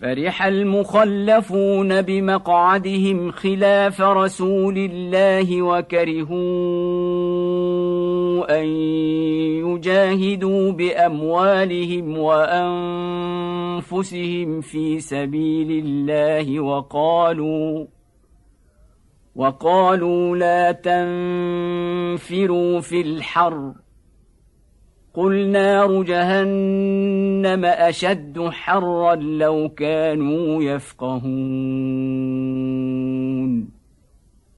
فرح المخلفون بمقعدهم خلاف رسول الله وكرهوا أن يجاهدوا بأموالهم وأنفسهم في سبيل الله وقالوا لا تنفروا في الحر قل نار جهنم أشد حرا لو كانوا يفقهون